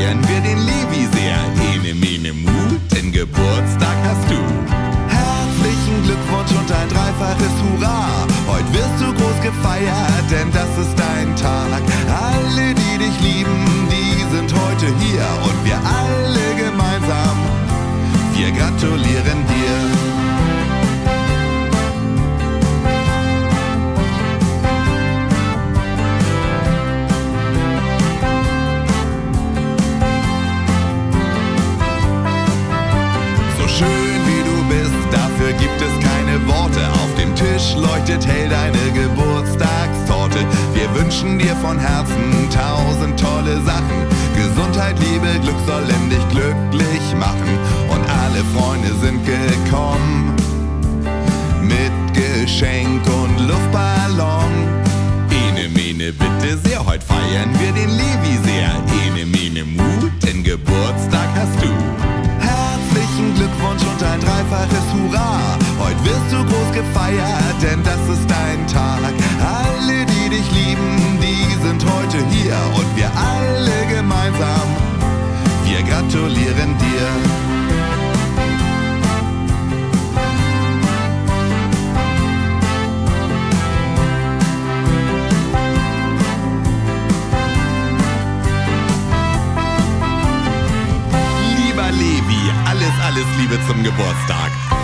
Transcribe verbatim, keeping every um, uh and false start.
feiern wir den Levi sehr. Ene, mene, mu, den Geburtstag hast du. Herzlichen Glückwunsch und ein dreifaches Hurra. Heute wirst du groß gefeiert, denn das ist dein Tag. Alle, die dich lieben, die sind heute hier. Und wir alle gemeinsam, wir gratulieren dir. Schön wie du bist, dafür gibt es keine Worte. Auf dem Tisch leuchtet hell deine Geburtstagstorte. Wir wünschen dir von Herzen tausend tolle Sachen. Gesundheit, Liebe, Glück sollen dich glücklich machen. Und alle Freunde sind gekommen mit Geschenk und Luftballon. Ene, mene, bitte sehr, heute feiern wir den Levi sehr. Ene, mene, mu, den Geburtstag hast du. Herzlichen Glückwunsch und ein dreifaches Hurra. Heute wirst du groß gefeiert, denn das ist dein Tag. Alle, die dich lieben, die sind heute hier. Und wir alle gemeinsam, wir gratulieren dir. Levi, alles, alles Liebe zum Geburtstag.